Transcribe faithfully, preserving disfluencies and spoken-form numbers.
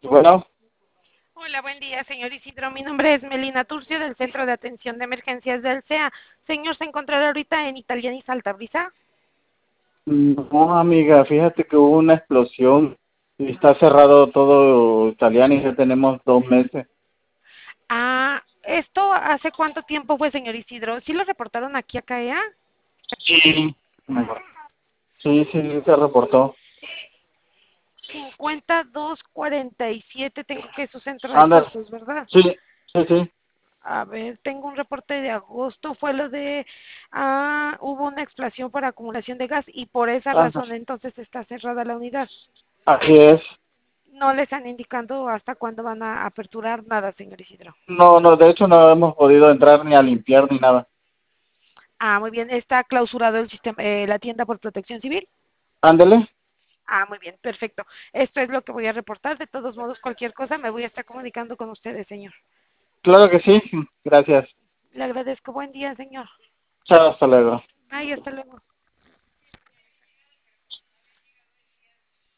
Bueno, Hola, buen día, señor Isidro. Mi nombre es Melina Turcio del Centro de Atención de Emergencias del C E A. Señor, ¿se encontrará ahorita en Italiani Saltabrisa? no, amiga, fíjate que hubo una explosión y está cerrado todo italiano y ya tenemos dos meses. Ah, ¿esto hace cuánto tiempo fue, señor Isidro? ¿Sí lo reportaron aquí a C A E A? Sí. Sí, sí, se reportó. cincuenta y dos cuarenta y siete, tengo que es su centro de Ander, datos, ¿verdad? sí, sí, sí. A ver, tengo un reporte de agosto, fue lo de, ah, hubo una explosión por acumulación de gas y por esa Ander, razón entonces está cerrada la unidad. así es. No le están indicando hasta cuándo van a aperturar nada, señor Isidro. No, no, de hecho no hemos podido entrar ni a limpiar ni nada. Ah, muy bien. ¿Está clausurado el sistema, eh, la tienda por protección civil? Ándele. Ah, muy bien, perfecto. Esto es lo que voy a reportar. De todos modos, cualquier cosa me voy a estar comunicando con ustedes, señor. Claro que sí, gracias. Le agradezco. Buen día, señor. Chao, hasta luego. Ay, hasta luego.